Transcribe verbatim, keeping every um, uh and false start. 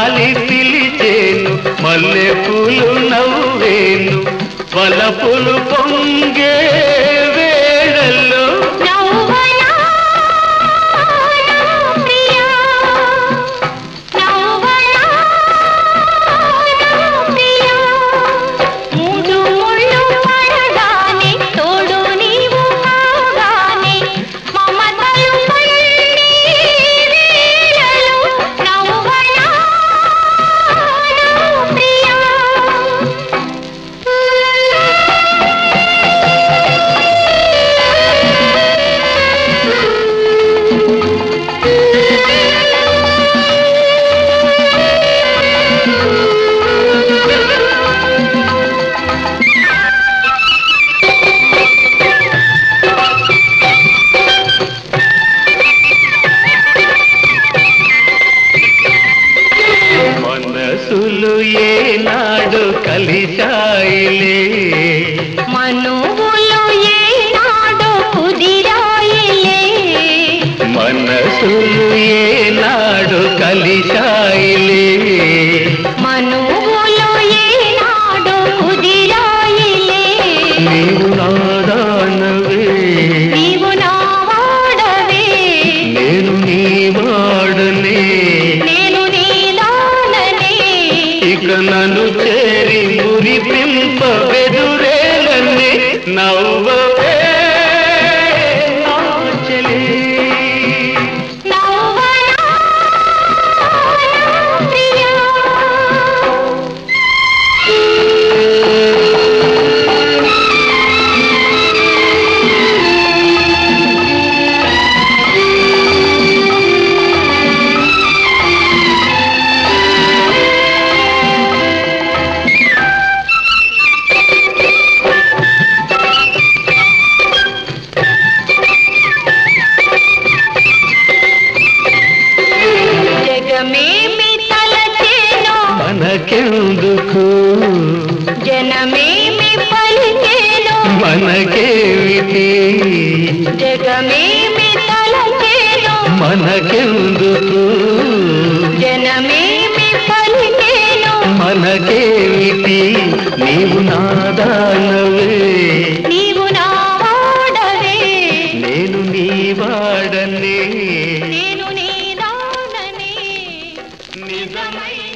గాలి పిలిచేను మల్లె పూలు నవ్వేను వలపులు పొంగే వేళల్లో మనసులు ఏనాడు కలిశాయిలే మనువులు ఏనాడు కుదిరాయిలే మనసులు ఏనాడు కలిశాయిలే మనువులు ఏనాడు కుదిరాయిలే నీవు నాదానవే నీవు నా వాడవే నేను నీ వాడనే ఇక నన్ను చేరి మురిపింప వెదురేలన్నీ నవ్వవే నా చెలి జగమేమి తలచేనో మనకెందుకు జనమేమి పలికేనో మనకేమిటి జగమేమి తలచేనో మనకెందుకు జనమేమి పలికేనో మనకేమిటి నీవు నాదానవే నీవు నా వాడవే నేను నీ వాడనే నేను నీ దాననే నిజమై